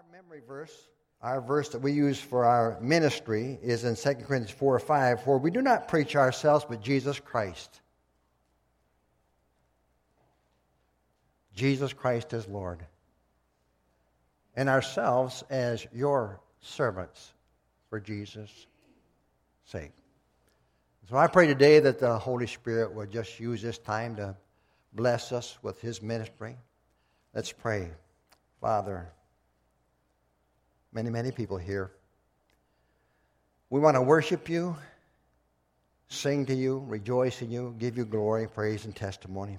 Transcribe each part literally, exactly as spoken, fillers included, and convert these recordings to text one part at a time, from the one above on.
memory verse, our verse that we use for our ministry is in Second Corinthians four or five, for we do not preach ourselves but Jesus Christ. Jesus Christ is Lord. And ourselves as your servants for Jesus' sake. So I pray today that the Holy Spirit will just use this time to bless us with His ministry. Let's pray. Father, many, many people here. We want to worship You, sing to You, rejoice in You, give You glory, praise, and testimony.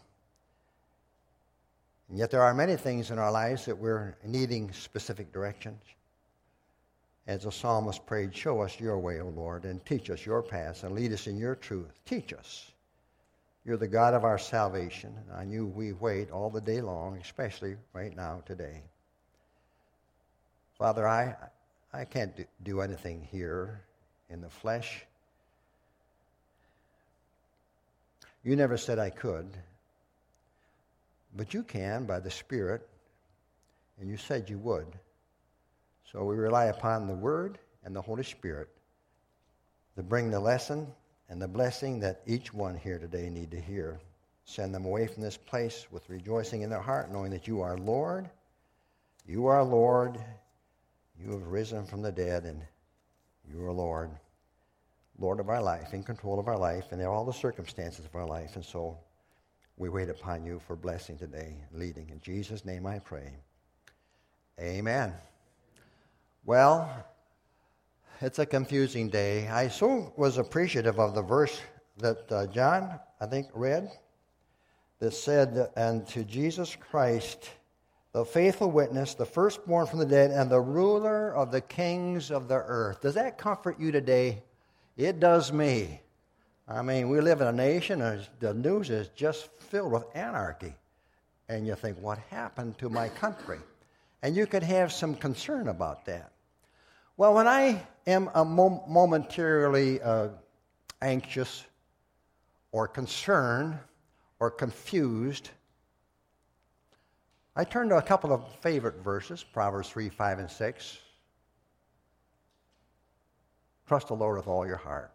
And yet there are many things in our lives that we're needing specific directions. As the psalmist prayed, show us Your way, O Lord, and teach us Your paths, and lead us in Your truth. Teach us. You're the God of our salvation, and on You we wait all the day long, especially right now, today. Father, I, I can't do, do anything here in the flesh. You never said I could, but You can by the Spirit, and You said You would. So we rely upon the Word and the Holy Spirit to bring the lesson and the blessing that each one here today need to hear. Send them away from this place with rejoicing in their heart, knowing that You are Lord. You are Lord. You have risen from the dead, and You are Lord. Lord of our life, in control of our life, and in all the circumstances of our life. And so we wait upon You for blessing today, leading. In Jesus' name I pray. Amen. Well, it's a confusing day. I so was appreciative of the verse that uh, John, I think, read, that said, and to Jesus Christ, the faithful witness, the firstborn from the dead, and the ruler of the kings of the earth. Does that comfort you today? It does me. I mean, we live in a nation, and the news is just filled with anarchy. And you think, what happened to my country? And you could have some concern about that. Well, when I am a mom- momentarily uh, anxious or concerned or confused, I turn to a couple of favorite verses, Proverbs three, five, and six. Trust the Lord with all your heart.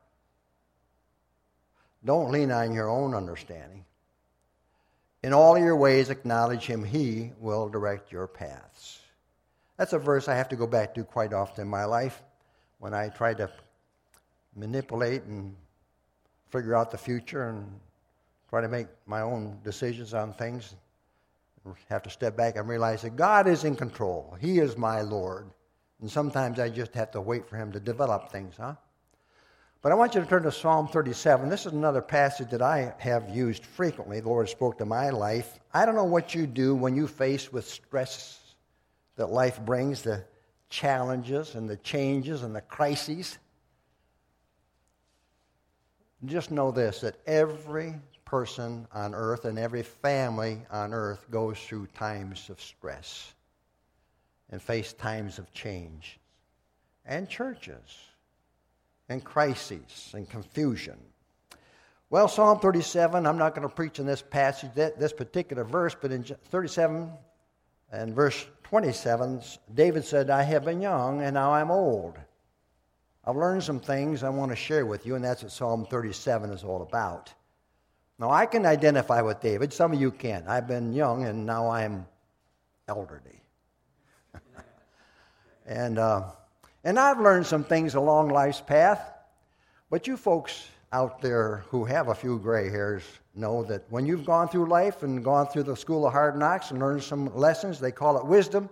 Don't lean on your own understanding. In all your ways acknowledge Him. He will direct your paths. That's a verse I have to go back to quite often in my life when I try to manipulate and figure out the future and try to make my own decisions on things. I have to step back and realize that God is in control. He is my Lord. And sometimes I just have to wait for Him to develop things, huh? But I want you to turn to Psalm thirty-seven. This is another passage that I have used frequently. The Lord spoke to my life. I don't know what you do when you face with stress that life brings, the challenges and the changes and the crises. Just know this, that every person on earth and every family on earth goes through times of stress and face times of change, and churches and crises and confusion. Well, Psalm thirty-seven, I'm not going to preach in this passage, this particular verse, but in thirty-seven and verse twenty-seven, David said, I have been young and now I'm old. I've learned some things I want to share with you, and that's what Psalm thirty-seven is all about. Now, I can identify with David. Some of you can't. I've been young and now I'm elderly. and uh, and I've learned some things along life's path, but you folks out there who have a few gray hairs know that when you've gone through life and gone through the school of hard knocks and learned some lessons, they call it wisdom,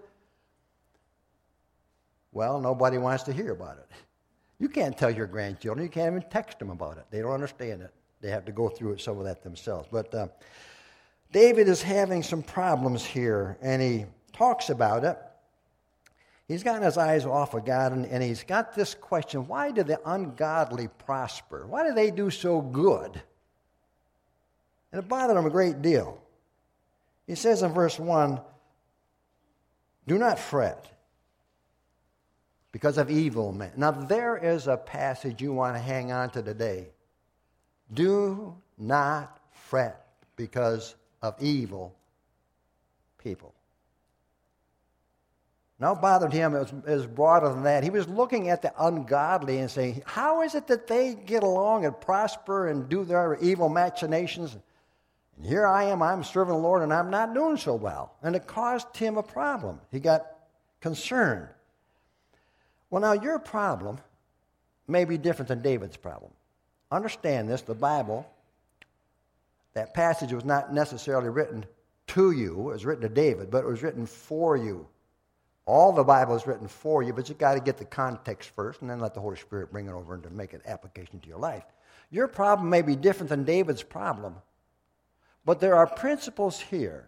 well, nobody wants to hear about it. You can't tell your grandchildren. You can't even text them about it. They don't understand it. They have to go through it, some of that themselves. But uh, David is having some problems here, and he talks about it. He's gotten his eyes off of God, and, and he's got this question, why do the ungodly prosper? Why do they do so good? And it bothered him a great deal. He says in verse one, do not fret because of evil men. Now, there is a passage you want to hang on to today. Do not fret because of evil people. Now bothered him, it was, it was broader than that. He was looking at the ungodly and saying, how is it that they get along and prosper and do their evil machinations? And here I am, I'm serving the Lord, and I'm not doing so well. And it caused him a problem. He got concerned. Well, now your problem may be different than David's problem. Understand this, the Bible, that passage was not necessarily written to you. It was written to David, but it was written for you. All the Bible is written for you, but you've got to get the context first and then let the Holy Spirit bring it over and to make an application to your life. Your problem may be different than David's problem, but there are principles here.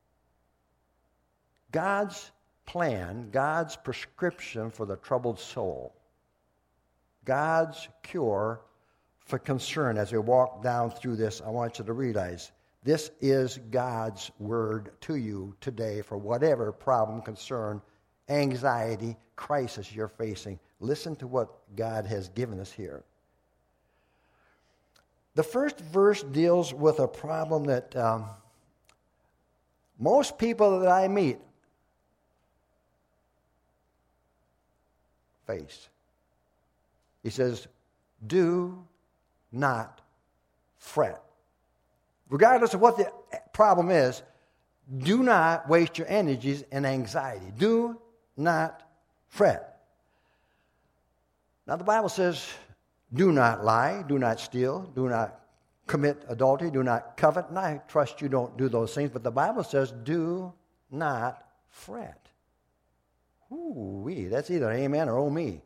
God's plan, God's prescription for the troubled soul, God's cure for concern. As we walk down through this, I want you to realize this is God's word to you today for whatever problem, concern, anxiety, crisis you're facing. Listen to what God has given us here. The first verse deals with a problem that um, most people that I meet face. He says, do not fret. Regardless of what the problem is, do not waste your energies in anxiety. Do not fret. Now the Bible says, do not lie, do not steal, do not commit adultery, do not covet. And I trust you don't do those things, but the Bible says, do not fret. Ooh-wee, that's either amen or oh me.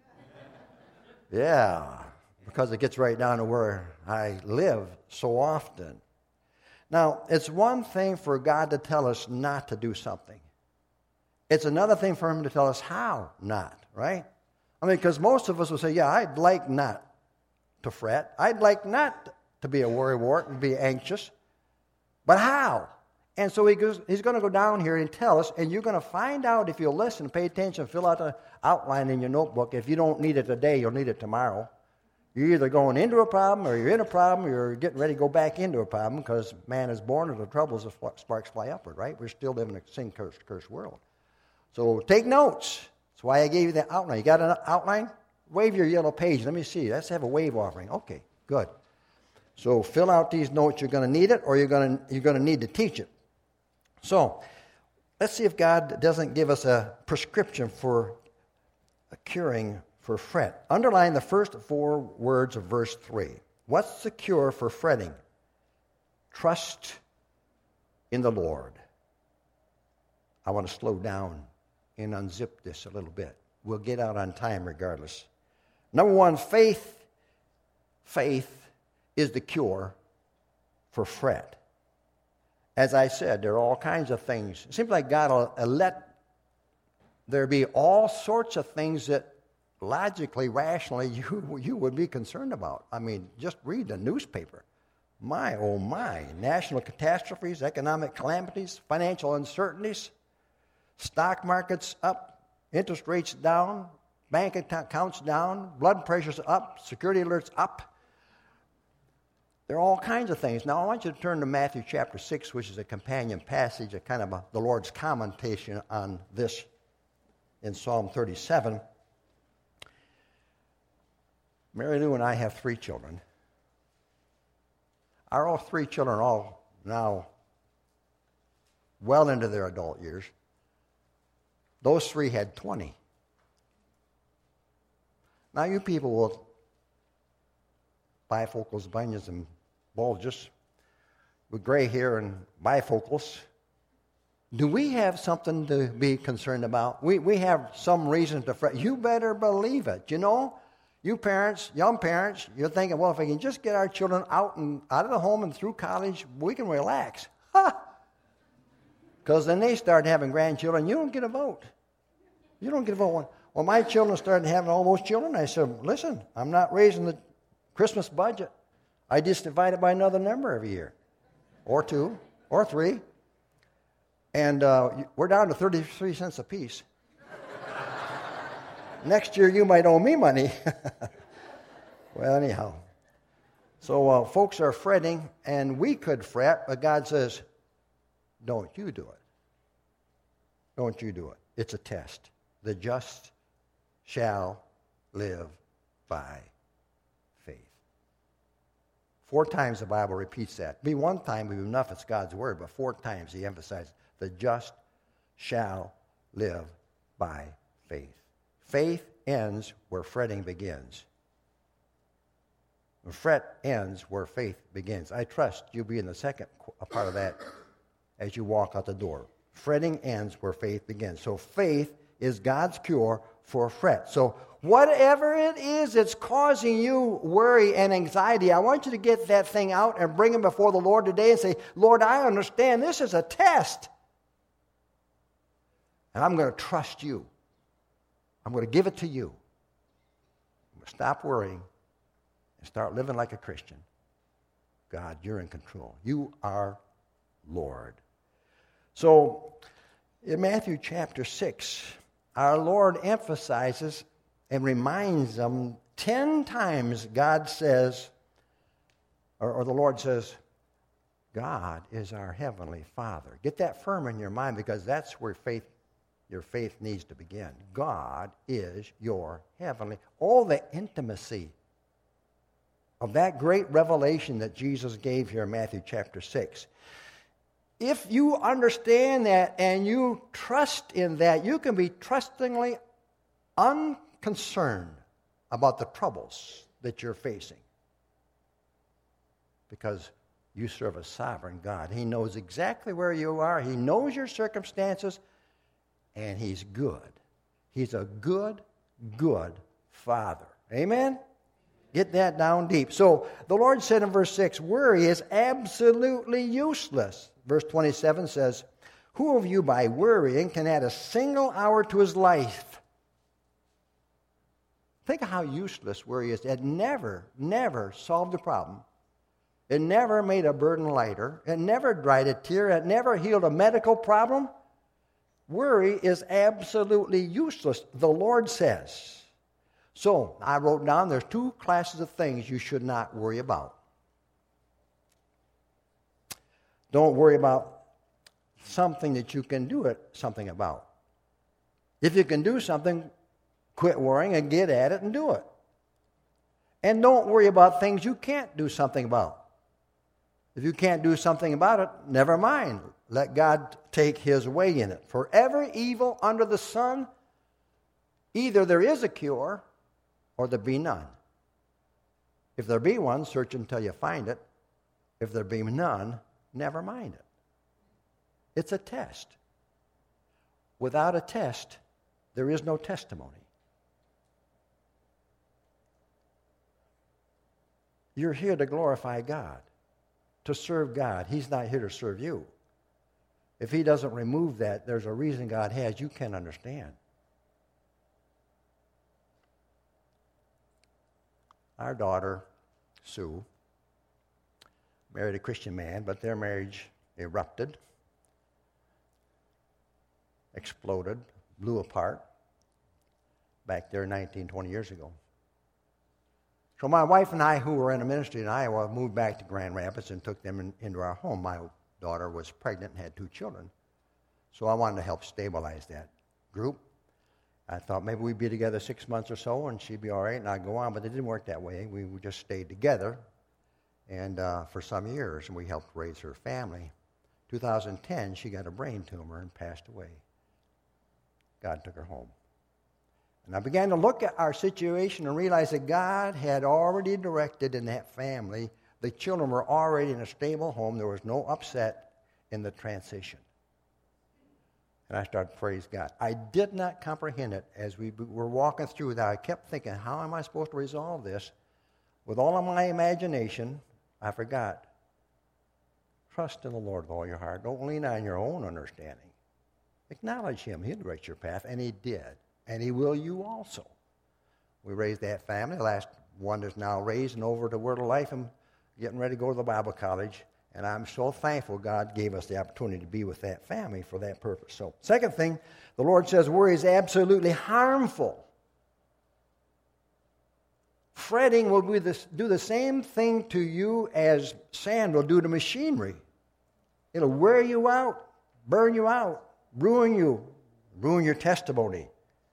Yeah, because it gets right down to where I live so often. Now, it's one thing for God to tell us not to do something. It's another thing for him to tell us how not, right? I mean, because most of us will say, yeah, I'd like not to fret. I'd like not to be a worrywart and be anxious. But how? And so he goes, he's going to go down here and tell us, and you're going to find out if you'll listen, pay attention, fill out the outline in your notebook. If you don't need it today, you'll need it tomorrow. You're either going into a problem, or you're in a problem, or you're getting ready to go back into a problem, because man is born of the troubles of sparks fly upward, right? We're still living in a sin-cursed cursed world. So take notes. That's why I gave you the outline. You got an outline? Wave your yellow page. Let me see. Let's have a wave offering. Okay, good. So fill out these notes. You're going to need it, or you're going to, you're going to need to teach it. So let's see if God doesn't give us a prescription for a curing for fret. Underline the first four words of verse three. What's the cure for fretting? Trust in the Lord. I want to slow down and unzip this a little bit. We'll get out on time regardless. Number one, faith. Faith is the cure for fret. As I said, there are all kinds of things. It seems like God will let there be all sorts of things that logically, rationally, you, you would be concerned about. I mean, just read the newspaper. My, oh my, national catastrophes, economic calamities, financial uncertainties, stock markets up, interest rates down, bank accounts down, blood pressures up, security alerts up. There are all kinds of things. Now, I want you to turn to Matthew chapter six, which is a companion passage, a kind of a, the Lord's commentation on this in Psalm thirty-seven. Mary Lou and I have three children. Our all three children are all now well into their adult years. Those three had twenty. Now, you people will bifocals, bunions, and bulges with gray hair and bifocals. Do we have something to be concerned about? We we have some reason to fret. You better believe it. You know, you parents, young parents, you're thinking, well, if we can just get our children out and out of the home and through college, we can relax. Ha! Because then they start having grandchildren. You don't get a vote. You don't get a vote. Well, my children started having almost children. I said, listen, I'm not raising the Christmas budget. I just divide it by another number every year, or two, or three. And uh, we're down to thirty-three cents a piece. Next year, you might owe me money. Well, anyhow. So uh, folks are fretting, and we could fret, but God says, don't you do it. Don't you do it. It's a test. The just shall live by faith. Four times the Bible repeats that. Be one time would be enough, it's God's word, but four times he emphasizes, the just shall live by faith. Faith ends where fretting begins. Fret ends where faith begins. I trust you'll be in the second part of that as you walk out the door. Fretting ends where faith begins. So faith is God's cure for fret. So whatever it is that's causing you worry and anxiety, I want you to get that thing out and bring it before the Lord today and say, Lord, I understand this is a test. And I'm going to trust you. I'm going to give it to you. I'm going to stop worrying and start living like a Christian. God, you're in control. You are Lord. So, in Matthew chapter six, our Lord emphasizes and reminds them ten times God says, or, or the Lord says, God is our heavenly Father. Get that firm in your mind because that's where faith, your faith needs to begin. God is your heavenly. All the intimacy of that great revelation that Jesus gave here in Matthew chapter six. If you understand that and you trust in that, you can be trustingly unconcerned about the troubles that you're facing. Because you serve a sovereign God. He knows exactly where you are. He knows your circumstances. And he's good. He's a good, good Father. Amen? Get that down deep. So the Lord said in verse six, worry is absolutely useless. Verse twenty-seven says, who of you by worrying can add a single hour to his life? Think of how useless worry is. It never, never solved the problem. It never made a burden lighter. It never dried a tear. It never healed a medical problem. Worry is absolutely useless, the Lord says. So, I wrote down there's two classes of things you should not worry about. Don't worry about something that you can do it, something about. If you can do something, quit worrying and get at it and do it. And don't worry about things you can't do something about. If you can't do something about it, never mind. Let God take his way in it. For every evil under the sun, either there is a cure or there be none. If there be one, search until you find it. If there be none, never mind it. It's a test. Without a test, there is no testimony. You're here to glorify God, to serve God. He's not here to serve you. If he doesn't remove that, there's a reason God has you can't understand. Our daughter, Sue, married a Christian man, but their marriage erupted, exploded, blew apart back there nineteen, twenty years ago. So my wife and I, who were in a ministry in Iowa, moved back to Grand Rapids and took them in, into our home. My daughter was pregnant and had two children. So I wanted to help stabilize that group. I thought maybe we'd be together six months or so and she'd be all right and I'd go on, but it didn't work that way. We just stayed together and uh, for some years, and we helped raise her family. two thousand ten, she got a brain tumor and passed away. God took her home. And I began to look at our situation and realize that God had already directed in that family. The children were already in a stable home. There was no upset in the transition. And I started to praise God. I did not comprehend it as we were walking through that. I kept thinking, how am I supposed to resolve this? With all of my imagination, I forgot. Trust in the Lord with all your heart. Don't lean on your own understanding. Acknowledge him. He'll direct your path, and he did. And he will you also. We raised that family. The last one is now raised and over to Word of Life and getting ready to go to the Bible college. And I'm so thankful God gave us the opportunity to be with that family for that purpose. So, second thing, the Lord says worry is absolutely harmful. Fretting will do, this, do the same thing to you as sand will do to machinery. It'll wear you out, burn you out, ruin you, ruin your testimony.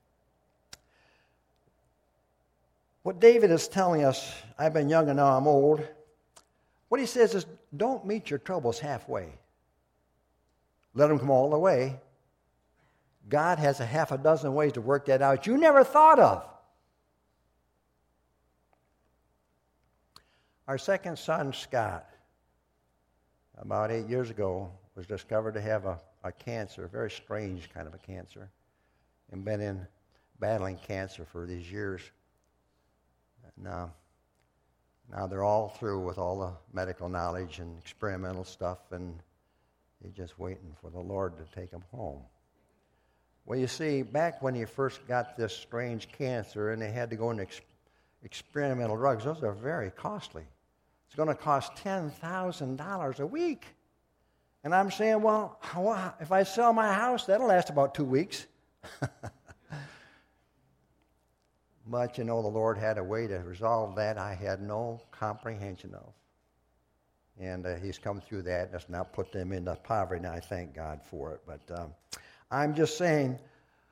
What David is telling us, I've been young and now I'm old. What he says is, don't meet your troubles halfway. Let them come all the way. God has a half a dozen ways to work that out you never thought of. Our second son, Scott, about eight years ago, was discovered to have a, a cancer, a very strange kind of a cancer, and been in battling cancer for these years. Now, now they're all through with all the medical knowledge and experimental stuff, and they're just waiting for the Lord to take them home. Well, you see, back when he first got this strange cancer and they had to go into ex- experimental drugs, those are very costly. It's going to cost ten thousand dollars a week. And I'm saying, well, how, if I sell my house, that'll last about two weeks. But, you know, the Lord had a way to resolve that I had no comprehension of. And uh, he's come through that and has now put them into poverty, and I thank God for it. But um, I'm just saying,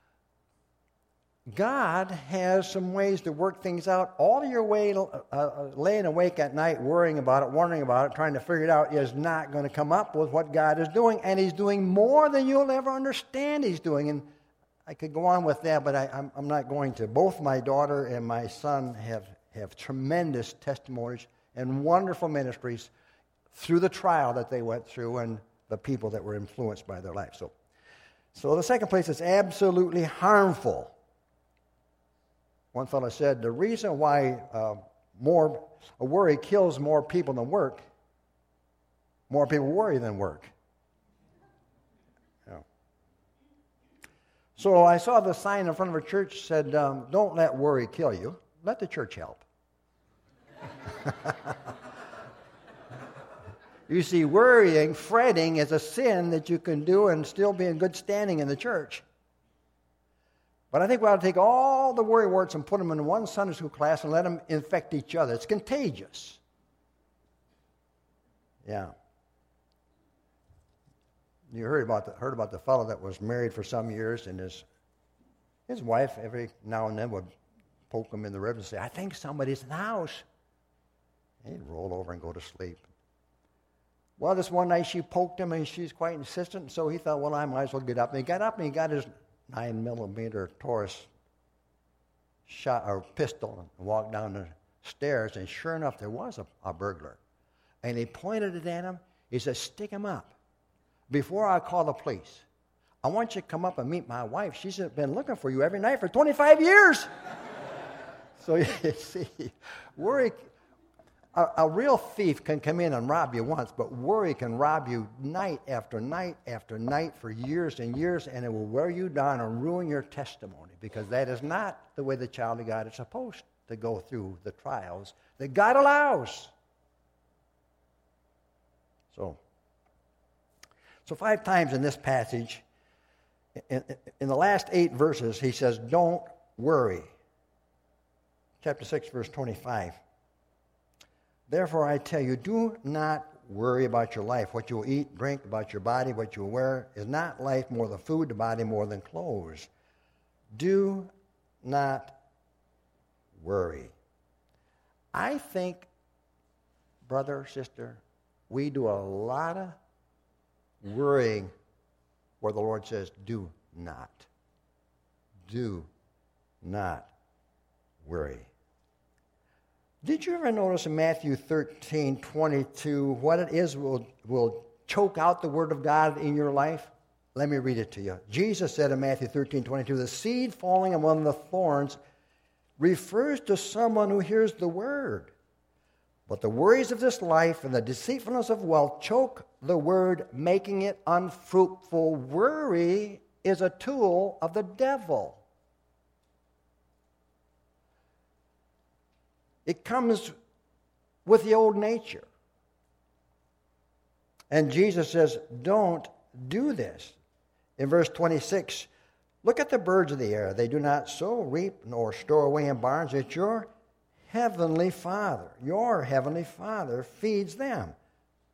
God has some ways to work things out. All your way, uh, uh, laying awake at night, worrying about it, wondering about it, trying to figure it out, is not going to come up with what God is doing. And he's doing more than you'll ever understand he's doing. And I could go on with that, but I, I'm, I'm not going to. Both my daughter and my son have, have tremendous testimonies and wonderful ministries through the trial that they went through and the people that were influenced by their life. So, so the second place is absolutely harmful. One fellow said, the reason why uh, more a worry kills more people than work, more people worry than work. Yeah. So I saw the sign in front of a church said, um, don't let worry kill you. Let the church help. You see, worrying, fretting is a sin that you can do and still be in good standing in the church. But I think we ought to take all the worry words and put them in one Sunday school class and let them infect each other. It's contagious. Yeah. You heard about the, heard about the fellow that was married for some years, and his his wife every now and then would poke him in the ribs and say, I think somebody's in the house. And he'd roll over and go to sleep. Well, this one night she poked him, and she's quite insistent, so he thought, well, I might as well get up. And he got up, and he got his nine millimeter Taurus shot or pistol and walked down the stairs, and sure enough, there was a, a burglar. And he pointed it at him. He said, stick him up. Before I call the police, I want you to come up and meet my wife. She's been looking for you every night for twenty-five years. So you see, worry, a, a real thief can come in and rob you once, but worry can rob you night after night after night for years and years, and it will wear you down and ruin your testimony, because that is not the way the child of God is supposed to go through the trials that God allows. So, so five times in this passage, in, in the last eight verses, he says, don't worry. Chapter six, verse twenty-five. Therefore, I tell you, do not worry about your life, what you will eat, drink, about your body, what you will wear. Is not life more than food, the body more than clothes? Do not worry. I think, brother, sister, we do a lot of worrying where the Lord says, do not. Do not worry. Did you ever notice in Matthew thirteen twenty-two what it is will will choke out the word of God in your life? Let me read it to you. Jesus said in Matthew thirteen twenty-two, the seed falling among the thorns refers to someone who hears the word. But the worries of this life and the deceitfulness of wealth choke the word, making it unfruitful. Worry is a tool of the devil. It comes with the old nature. And Jesus says, don't do this. In verse twenty-six, look at the birds of the air. They do not sow, reap, nor store away in barns, yet your heavenly Father, your heavenly Father feeds them.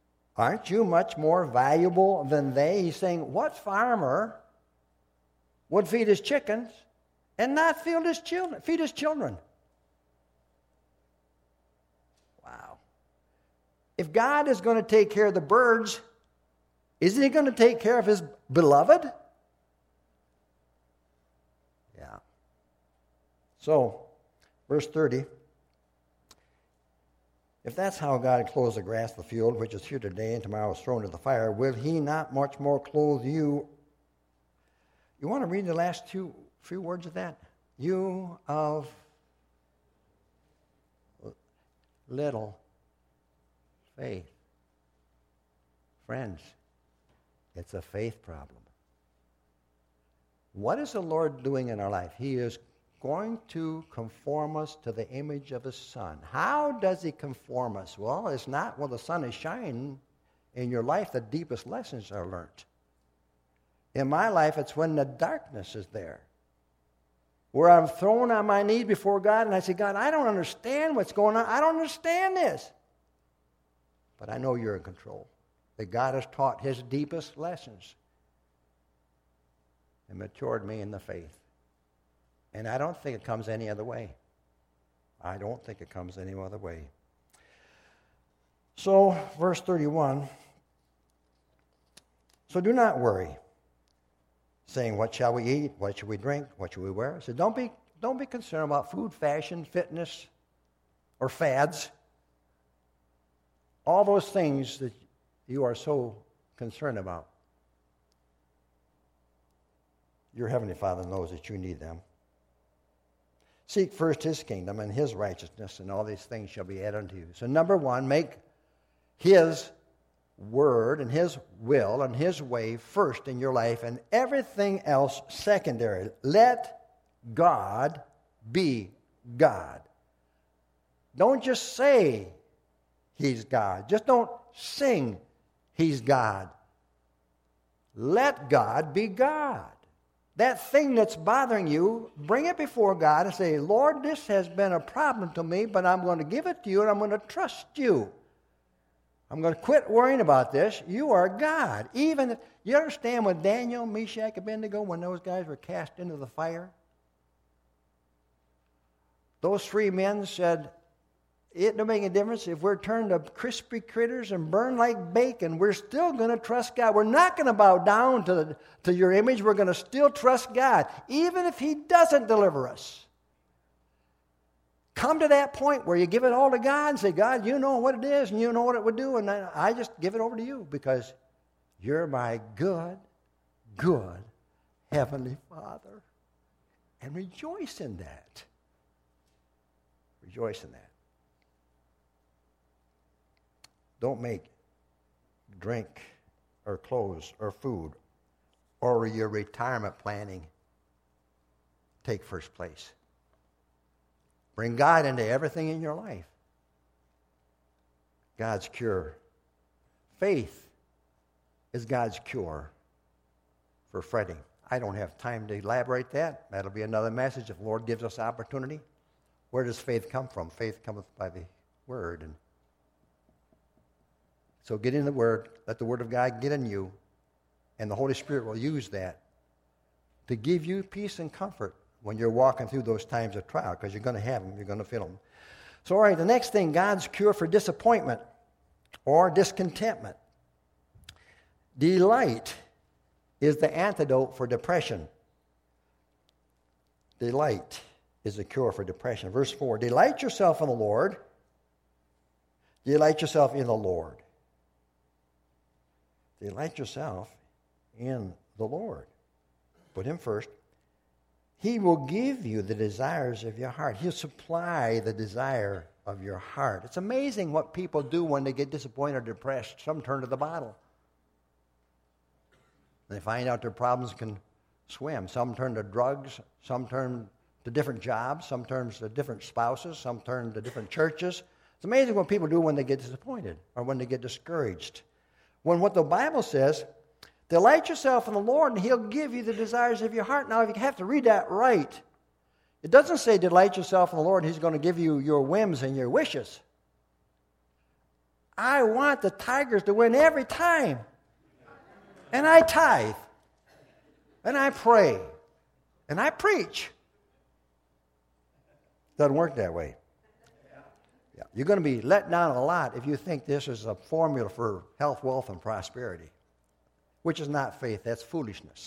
Aren't you much more valuable than they? He's saying, what farmer would feed his chickens and not feed his children. Feed his children. Wow. If God is going to take care of the birds, isn't he going to take care of his beloved? Yeah. So, verse thirty. If that's how God clothes the grass of the field, which is here today and tomorrow is thrown into the fire, will he not much more clothe you? You want to read the last two few words of that? You of little faith. Friends, it's a faith problem. What is the Lord doing in our life? He is going to conform us to the image of his Son. How does he conform us? Well, it's not when the sun is shining in your life the deepest lessons are learned. In my life, it's when the darkness is there, where I'm thrown on my knees before God and I say, God, I don't understand what's going on. I don't understand this. But I know you're in control. That God has taught his deepest lessons and matured me in the faith. And I don't think it comes any other way. I don't think it comes any other way. So, verse thirty-one. So do not worry, saying, what shall we eat? What shall we drink? What shall we wear? So don't be, don't be concerned about food, fashion, fitness, or fads. All those things that you are so concerned about. Your Heavenly Father knows that you need them. Seek first his kingdom and his righteousness, and all these things shall be added unto you. So number one, make his word and his will and his way first in your life, and everything else secondary. Let God be God. Don't just say he's God. Just don't sing he's God. Let God be God. That thing that's bothering you, bring it before God and say, Lord, this has been a problem to me, but I'm going to give it to you and I'm going to trust you. I'm going to quit worrying about this. You are God. Even if, you understand when Daniel, Meshach, Abednego, when those guys were cast into the fire? Those three men said, it don't make a difference if we're turned to crispy critters and burned like bacon. We're still going to trust God. We're not going to bow down to, the, to your image. We're going to still trust God, even if he doesn't deliver us. Come to that point where you give it all to God and say, God, you know what it is and you know what it would do, and I just give it over to you because you're my good, good Heavenly Father. And rejoice in that. Rejoice in that. Don't make drink or clothes or food or your retirement planning take first place. Bring God into everything in your life. God's cure. Faith is God's cure for fretting. I don't have time to elaborate that. That'll be another message if the Lord gives us opportunity. Where does faith come from? Faith cometh by the Word. And so get in the Word. Let the Word of God get in you. And the Holy Spirit will use that to give you peace and comfort when you're walking through those times of trial, because you're going to have them. You're going to feel them. So, all right, the next thing, God's cure for disappointment or discontentment. Delight is the antidote for depression. Delight is the cure for depression. Verse four, delight yourself in the Lord. Delight yourself in the Lord. Delight yourself in the Lord. Put him first. He will give you the desires of your heart. He'll supply the desire of your heart. It's amazing what people do when they get disappointed or depressed. Some turn to the bottle. They find out their problems can swim. Some turn to drugs. Some turn to different jobs. Some turn to different spouses. Some turn to different churches. It's amazing what people do when they get disappointed or when they get discouraged. When what the Bible says, delight yourself in the Lord and he'll give you the desires of your heart. Now, if you have to read that right, it doesn't say delight yourself in the Lord and he's going to give you your whims and your wishes. I want the Tigers to win every time. And I tithe. And I pray. and I preach. Doesn't work that way. Yeah. You're going to be let down a lot if you think this is a formula for health, wealth, and prosperity, which is not faith. That's foolishness.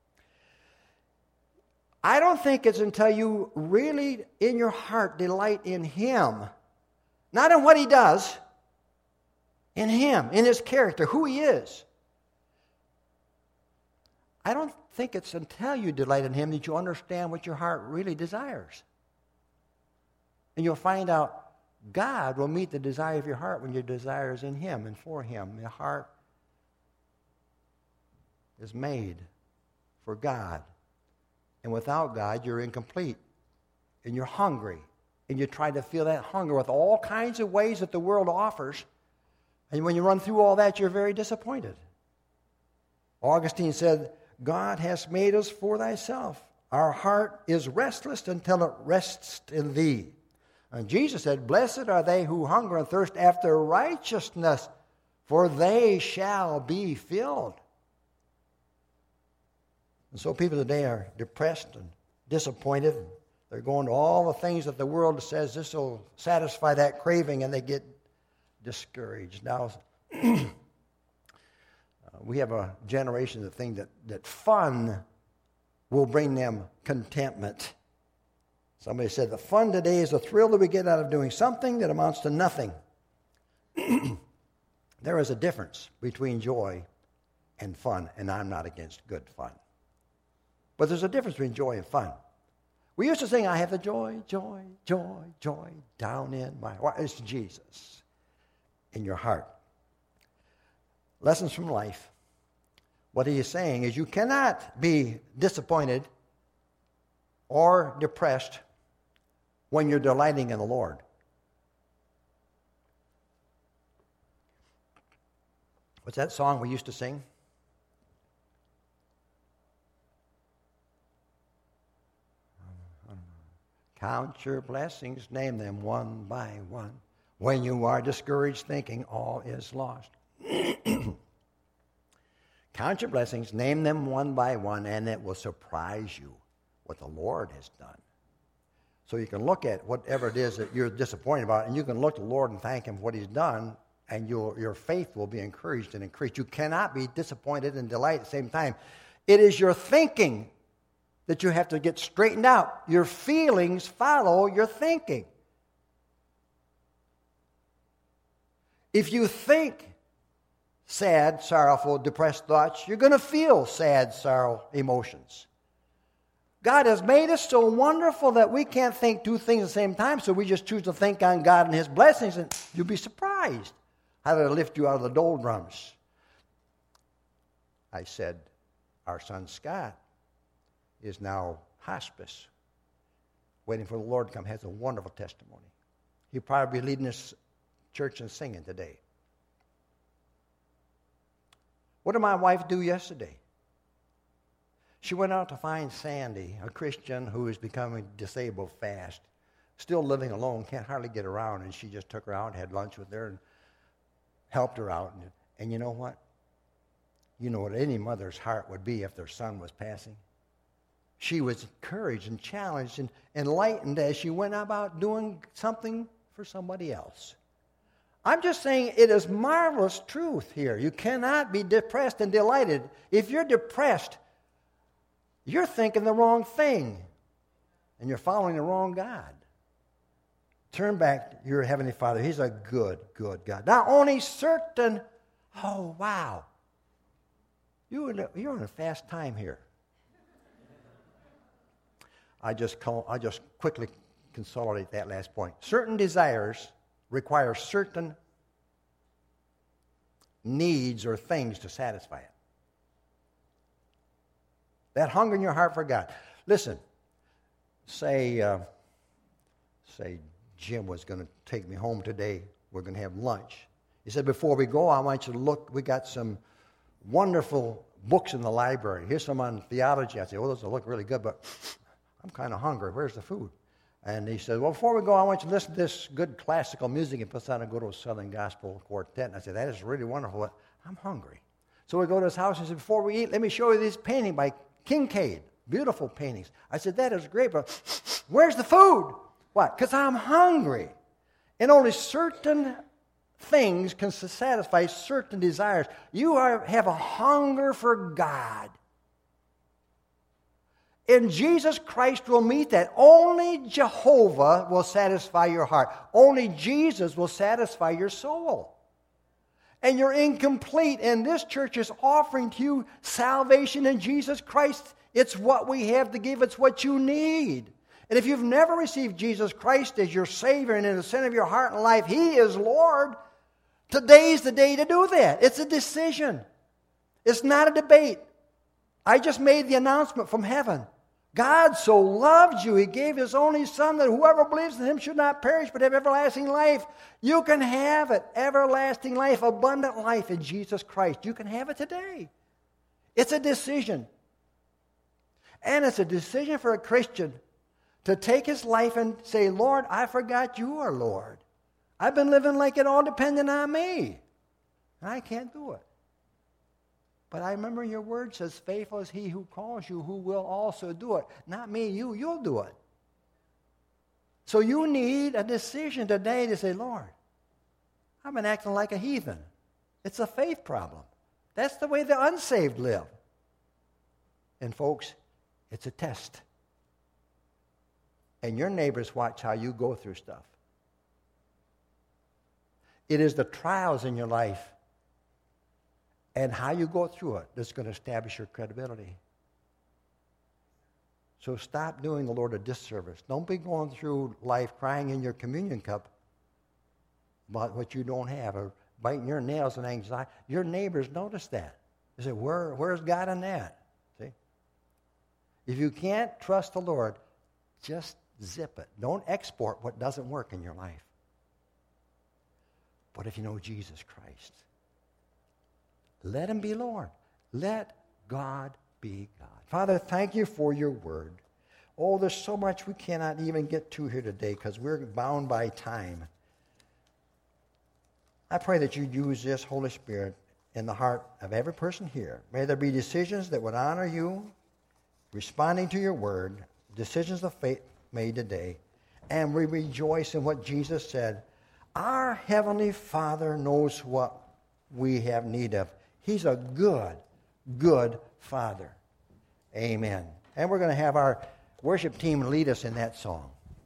I don't think it's until you really, in your heart, delight in Him, not in what He does, in Him, in His character, who He is. I don't think it's until you delight in Him that you understand what your heart really desires. And you'll find out God will meet the desire of your heart when your desire is in Him and for Him. The heart is made for God. And without God, you're incomplete. And you're hungry. And you try to feel that hunger with all kinds of ways that the world offers. And when you run through all that, you're very disappointed. Augustine said, God has made us for thyself. Our heart is restless until it rests in thee. And Jesus said, blessed are they who hunger and thirst after righteousness, for they shall be filled. And so people today are depressed and disappointed. They're going to all the things that the world says this will satisfy that craving, and they get discouraged. Now, uh, we have a generation that think that, that fun will bring them contentment. Somebody said, the fun today is the thrill that we get out of doing something that amounts to nothing. There is a difference between joy and fun, and I'm not against good fun. But there's a difference between joy and fun. We used to sing, I have the joy, joy, joy, joy down in my heart. It's Jesus in your heart. Lessons from life. What he is saying is you cannot be disappointed or depressed when you're delighting in the Lord. What's that song we used to sing? Count your blessings, name them one by one. When you are discouraged, thinking all is lost. Count your blessings, name them one by one, and it will surprise you what the Lord has done. So you can look at whatever it is that you're disappointed about, and you can look to the Lord and thank Him for what He's done, and your, your faith will be encouraged and increased. You cannot be disappointed and delight at the same time. It is your thinking that you have to get straightened out. Your feelings follow your thinking. If you think sad, sorrowful, depressed thoughts, you're going to feel sad, sorrow emotions. God has made us so wonderful that we can't think two things at the same time, so we just choose to think on God and His blessings, and you'll be surprised how to lift you out of the doldrums. I said, our son Scott is now hospice, waiting for the Lord to come, has a wonderful testimony. He'll probably be leading this church and singing today. What did my wife do yesterday? She went out to find Sandy, a Christian who is becoming disabled fast, still living alone, can't hardly get around, and she just took her out, had lunch with her, and helped her out. And, and you know what? You know what any mother's heart would be if their son was passing? She was encouraged and challenged and enlightened as she went about doing something for somebody else. I'm just saying it is marvelous truth here. You cannot be depressed and delighted. If you're depressed, you're thinking the wrong thing, and you're following the wrong God. Turn back to your Heavenly Father. He's a good, good God. Not only certain, oh, wow. You're in a, you're in a fast time here. I just call, I just quickly consolidate that last point. Certain desires require certain needs or things to satisfy it. That hunger in your heart for God. Listen, say, uh, say Jim was going to take me home today. We're going to have lunch. He said, before we go, I want you to look. We got some wonderful books in the library. Here's some on theology. I said, well, those will look really good, but I'm kind of hungry. Where's the food? And he said, well, before we go, I want you to listen to this good classical music. And puts on a good old Southern Gospel Quartet. And I said, that is really wonderful, but I'm hungry. So we go to his house and he said, before we eat, let me show you this painting by Kincaid, beautiful paintings. I said, that is great, but where's the food? Why? Because I'm hungry. And only certain things can satisfy certain desires. You are, have a hunger for God. And Jesus Christ will meet that. Only Jehovah will satisfy your heart. Only Jesus will satisfy your soul. And you're incomplete. And this church is offering to you salvation in Jesus Christ. It's what we have to give. It's what you need. And if you've never received Jesus Christ as your Savior and in the center of your heart and life, He is Lord, today's the day to do that. It's a decision. It's not a debate. I just made the announcement from heaven. God so loved you, He gave His only Son, that whoever believes in Him should not perish but have everlasting life. You can have it, everlasting life, abundant life in Jesus Christ. You can have it today. It's a decision. And it's a decision for a Christian to take his life and say, Lord, I forgot you are Lord. I've been living like it all depended on me. And I can't do it. But I remember your word says, faithful is He who calls you, who will also do it. Not me, you, you'll do it. So you need a decision today to say, Lord, I've been acting like a heathen. It's a faith problem. That's the way the unsaved live. And folks, it's a test. And your neighbors watch how you go through stuff. It is the trials in your life and how you go through it that's going to establish your credibility. So stop doing the Lord a disservice. Don't be going through life crying in your communion cup about what you don't have or biting your nails in anxiety. Your neighbors notice that. They say, Where, where's God in that? See? If you can't trust the Lord, just zip it. Don't export what doesn't work in your life. But if you know Jesus Christ, let Him be Lord. Let God be God. Father, thank You for Your word. Oh, there's so much we cannot even get to here today because we're bound by time. I pray that You use this, Holy Spirit, in the heart of every person here. May there be decisions that would honor You, responding to Your word, decisions of faith made today. And we rejoice in what Jesus said. Our Heavenly Father knows what we have need of. He's a good, good Father. Amen. And we're going to have our worship team lead us in that song.